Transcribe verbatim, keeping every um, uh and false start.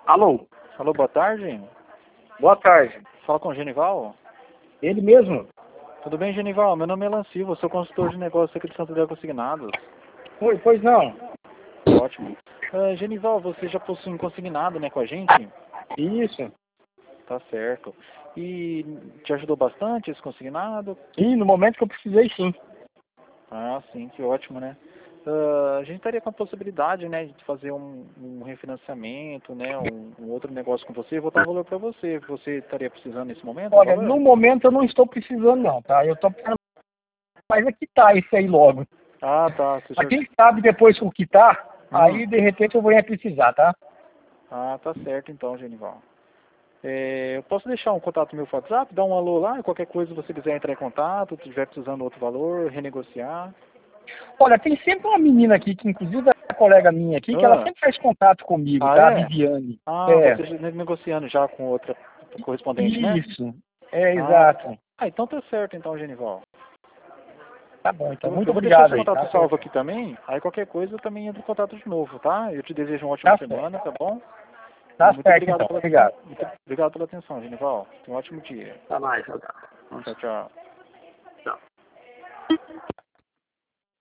Alô, Alô, boa tarde. boa tarde. Fala com o Genival. Ele mesmo? Tudo bem, Genival? Meu nome é Lancivo, sou consultor de negócios aqui de Santo André Consignados. Oi, pois não. Ótimo. Uh, Genival, você já possui um consignado, né, com a gente? Isso. Tá certo. E te ajudou bastante esse consignado? Sim, no momento que eu precisei, sim. Ah, sim, que ótimo, né? Uh, a gente estaria com a possibilidade, né, de fazer um, um refinanciamento, né, um, um outro negócio com você e voltar o valor para você. Você estaria precisando nesse momento? Olha, valor? no momento eu não estou precisando não, tá? Eu estou precisando mais é quitar isso aí logo. Ah, tá. Você Mas já... quem sabe depois que eu quitar, Hum. aí de repente eu vou ia precisar, tá? Ah, tá certo então, Genival. É, eu posso deixar um contato no meu WhatsApp, dar um alô lá, e qualquer coisa você quiser entrar em contato, se estiver precisando de outro valor, renegociar. Olha, tem sempre uma menina aqui, que inclusive é uma colega minha aqui, que ela Ah, sempre faz contato comigo, ah tá? A é? Viviane. Ah, É. você já negociando já com outra correspondente, né? Isso. É, Ah, exato. ah, então tá certo então, Genival. Tá bom, então. Eu, Muito eu vou deixar o obrigado seu aí, tá? contato salvo aqui também, aí qualquer coisa eu também entro em contato de novo, tá? Eu te desejo uma ótima Tá certo. semana, tá bom? E Tá muito certo, obrigado então. pela, Obrigado. muito obrigado pela atenção, Genival. Tenha um ótimo dia. Tá mais, tchau, tchau. Tchau, tchau.